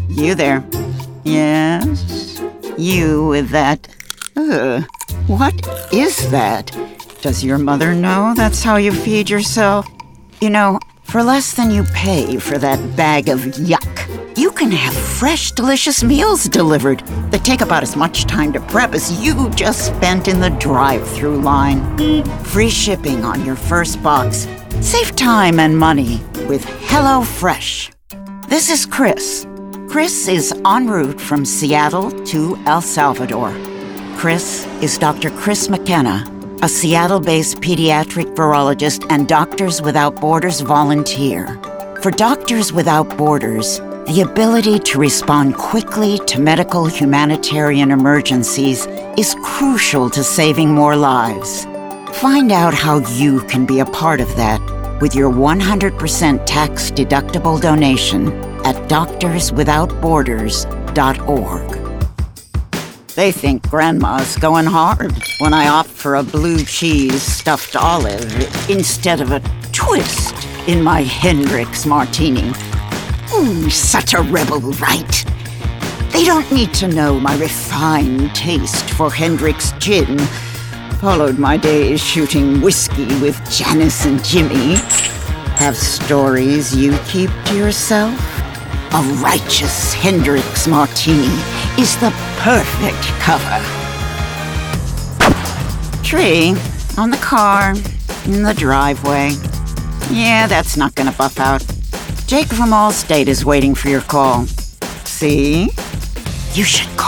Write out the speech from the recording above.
You there? Yes? You with that... what is that? Does your mother know that's how you feed yourself? You know, for less than you pay for that bag of yuck, you can have fresh, delicious meals delivered that take about as much time to prep as you just spent in the drive-thru line. Free shipping on your first box. Save time and money with HelloFresh. This is Chris. Chris is en route from Seattle to El Salvador. Chris is Dr. Chris McKenna, a Seattle-based pediatric virologist and Doctors Without Borders volunteer. For Doctors Without Borders, the ability to respond quickly to medical humanitarian emergencies is crucial to saving more lives. Find out how you can be a part of that with your 100% tax-deductible donation at doctorswithoutborders.org. They think Grandma's going hard when I opt for a blue cheese stuffed olive instead of a twist in my Hendrick's martini. Ooh, such a rebel, right? They don't need to know my refined taste for Hendrick's gin. Followed my days shooting whiskey with Janice and Jimmy. Have stories you keep to yourself? A righteous Hendrick's martini is the perfect cover. Tree on the car, in the driveway. Yeah, that's not gonna buff out. Jake from Allstate is waiting for your call. See? You should